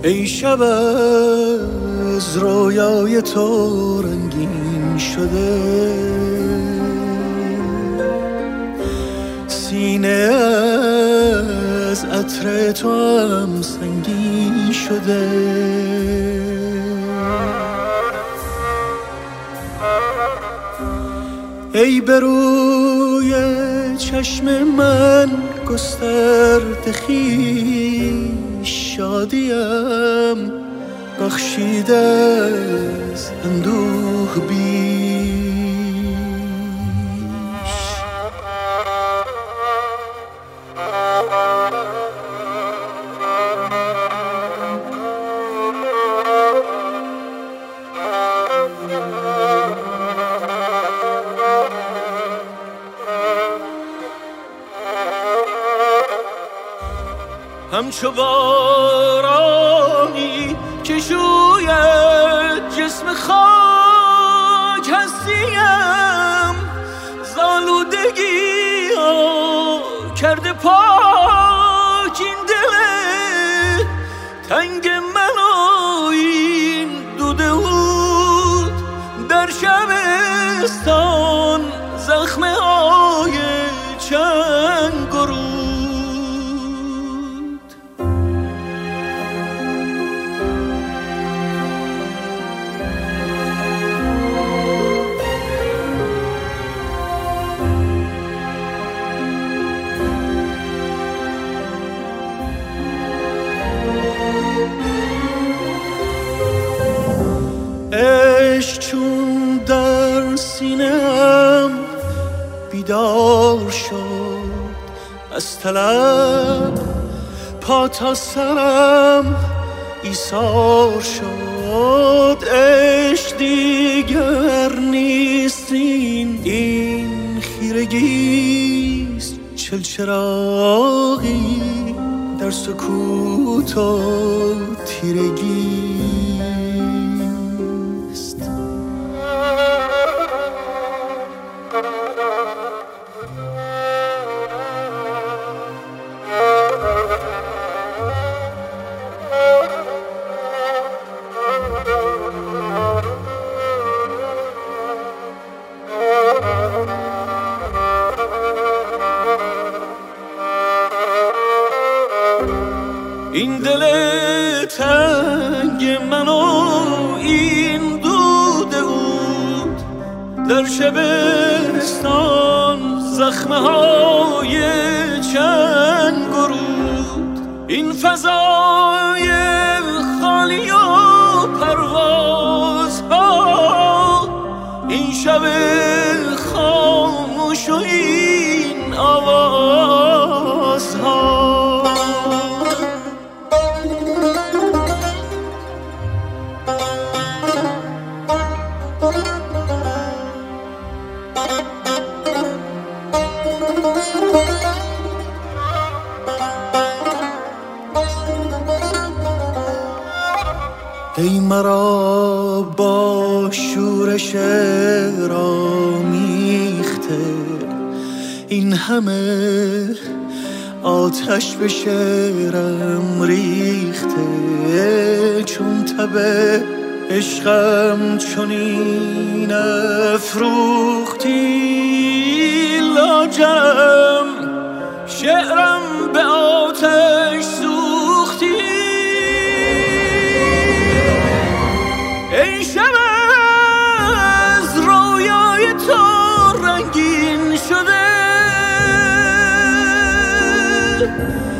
ای شب از رویای تو رنگین شده، سینه از عطر تو هم سنگین شده. ای به روی چشم من گسترده خویش، شادیم بخشیده از اندوه بیش. همچو بارانی که شوید جسم خاک هستیم، زالودگی ها کرده پاک این دل تنگ من و این دوده بود. در شبستان زخمه های چند گروه، عشق چون در سینه‌ام بیدار شد، از طلب پا تا سرم ایثار شد. عشق دیگر نیست این خیرگیست، چلچراغی در سکوت و تیرگی. این دل تنگ من و این دوده بود، در شبستان زخمه های چند گرود. این فضای خالی و پرواز ها، این شب خاموش و این آواز ها. ای مرا با شورش رامیخته، این همه آتش به شعرم ریخته. چون تب عشقم چنین افروختی لاجرم، شعرم به آتش سوختی. ای شب از رویای تو رنگین شده،